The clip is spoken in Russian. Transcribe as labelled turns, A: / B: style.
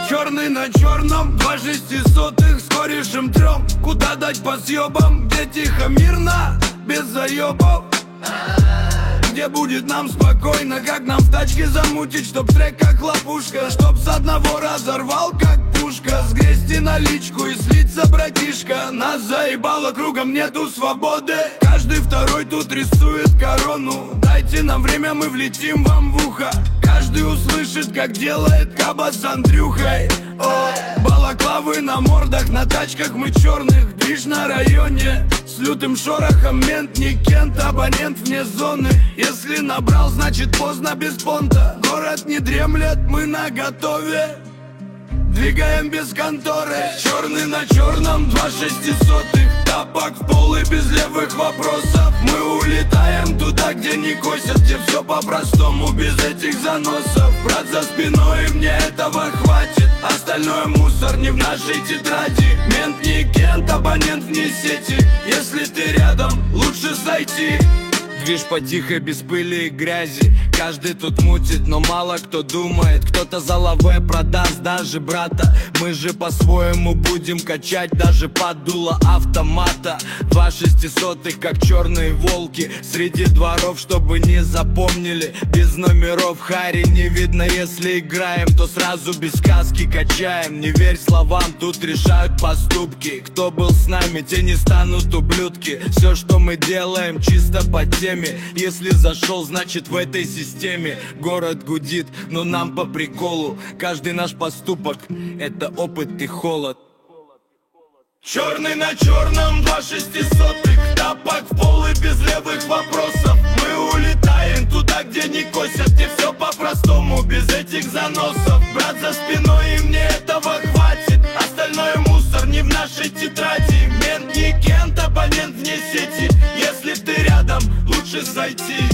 A: Черный на черном, 2 шестисотых с корешем 3. Куда дать по съебам, где тихо, мирно, без заебов. Где будет нам спокойно, как нам в тачке замутить, чтоб трек как хлопушка, чтоб с одного разорвал как пушка. Сгрести наличку и слиться, братишка. Нас заебало, кругом нету свободы. Каждый второй тут рисует корону. Дайте нам время, мы влетим вам в ухо. Каждый услышит, как делает Каба с Андрюхой. О, балаклавы на мордах, на тачках мы черных. Движ на районе с лютым шорохом. Мент не Кент, абонент вне зоны. Если набрал, значит поздно, без понта. Город не дремлет, мы наготове. Двигаем без конторы. Черный на черном, 2 шестисотых. Тапок в пол и без левых вопросов. Мы улетаем туда, где не косят, где все по-простому, без этих заносов. Брат за спиной, и мне этого хватит. Остальное мусор не в нашей тетради. Мент не Кент, абонент вне сети. Если ты рядом, лучше зайти. Движ потихо, без пыли и грязи. Каждый тут мутит, но мало кто думает. Кто-то за лаве продаст даже брата. Мы же по-своему будем качать даже под дуло автомата. 2 шестисотых, как черные волки, среди дворов, чтобы не запомнили. Без номеров Хари не видно, если играем, то сразу без сказки качаем. Не верь словам, тут решают поступки. Кто был с нами, те не станут ублюдки. Все, что мы делаем, чисто по теме. Если зашел, значит в этой системе. Город гудит, но нам по приколу. Каждый наш поступок — это опыт и холод. Черный на черном, 2 шестисотых. Тапок в пол и без левых вопросов. Мы улетаем туда, где не косят, где все по-простому, без этих заносов. Брат за спиной, и мне этого хватит. Остальное мусор не в нашей тетради. Мент не Кент, абонент вне сети. Если ты рядом, лучше зайти.